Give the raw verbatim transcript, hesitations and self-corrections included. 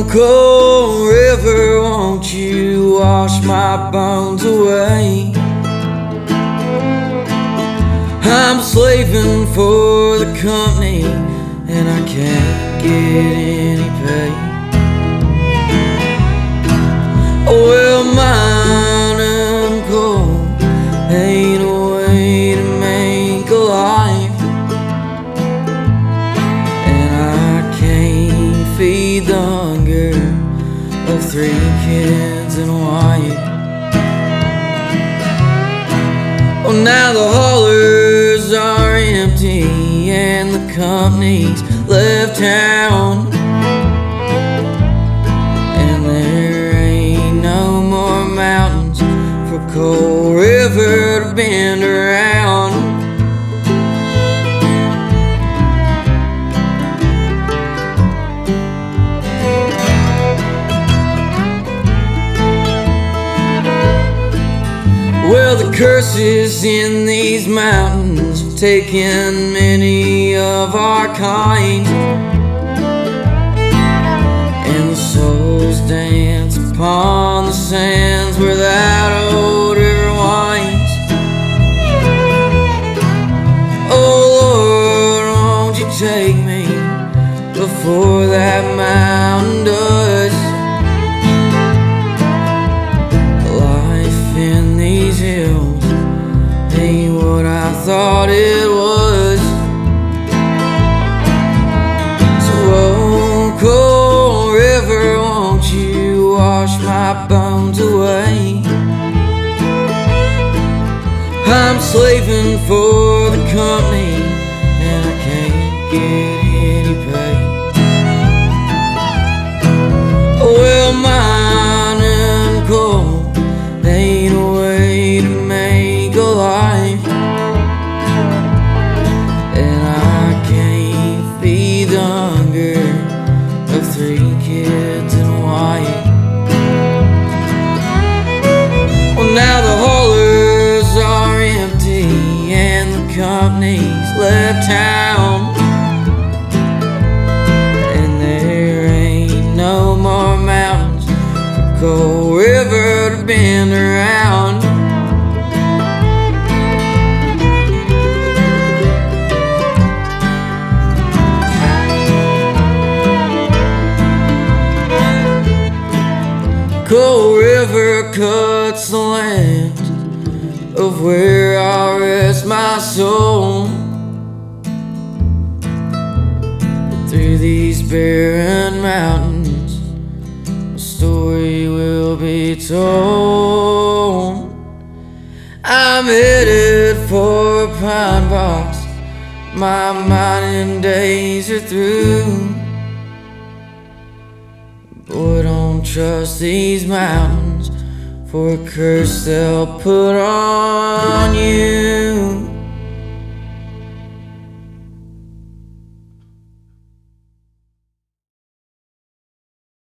cold river, won't you wash my bones away? I'm slaving for the company and I can't get any pay. Well, mine and coal ain't a way to make a life, and I can't feed the hunger of three kids and a wife. Well, now the haulers are empty and the company's left town, and there ain't no more mountains for Coal River to bend around. Well, the curses in these mountains have taken many of our kind, and the souls dance upon the sands where that old river winds. Oh Lord, won't you take me before that mountain does? Life in these hills ain't what I thought it was. So oh, Coal River, won't you wash my bones away? I'm slaving for the company and I can't get any pay. Well, mine and coal ain't a way to make a life, and I can't feed the hunger of three kids and a wife. Well, now the haulers are empty and the company's left town, and there ain't no more mountains for Coal River to bend around. Coal River cuts the land of where I rest my soul. Through these barren mountains, my story will be told. I'm headed for a pine box, my mining days are through. Boy, don't trust these mountains for a curse they'll put on you.